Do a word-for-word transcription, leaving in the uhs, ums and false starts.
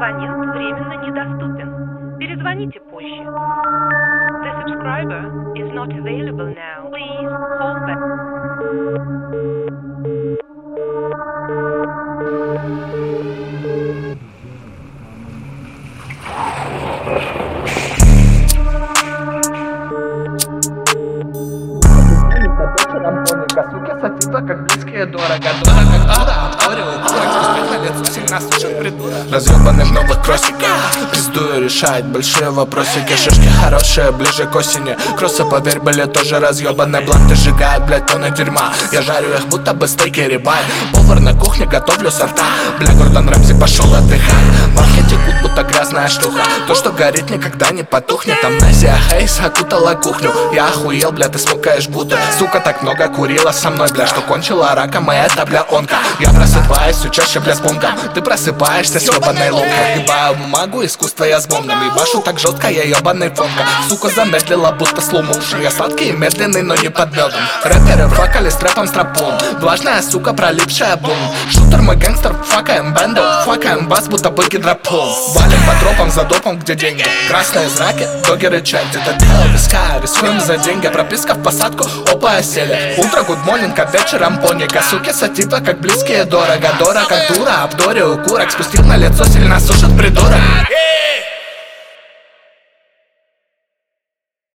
Абонент временно недоступен. Перезвоните позже. The subscriber is not available now. Please hold back. Суки сатива, как близкие, дорого, дорого, дорого. Орео, курок, успех на лицо, сильно сушит придурок. Разъебанный в новых кроссиках, пиздую решать большие вопросики. Шишки хорошие, ближе к осени. Кроссы, поверь, были тоже разъебанные. Бланты сжигают, блядь, тонны дерьма. Я жарю их, будто бы стейки рибай. Повар на кухне, готовлю сорта. Бля, Гордон Рамзи пошел отдыхать. Марки текут, будто грязная штука. То, что горит, никогда не потухнет. Амнезия Хейс окутала кухню. Я охуел, бля, ты смокаешь будто. Сука, так много курила со мной, бля, что кончила раком, и это, бля, онка. Я просыпаюсь все чаще, бля, с бомбом. Ты просыпаешься с ебаной ломкой. Ебаю бумагу, искусство я с бомбом. Ебашу так жестко, я ебаный фонка. Сука замедлила, будто слоумоушен. Я сладкий и медленный, но не под медом. Рэперы факали с рэпом стропом. Влажная сука, пролипшая бум. Шутер мой гангстер, факаем бенду. Факаем бас, будто бы гидропом. Валим по тропам за допом, где деньги. Красные зраки, догеры чай. Где-то дело виска, рискуем за деньги. Прописка в посадку, опа, осели. Утро, гудморнинг, а вечером поника. Суки сатива, как близкие, дорого, дорого, как дура. Обдорил курок, спустил на лицо, сильно сушит придурок.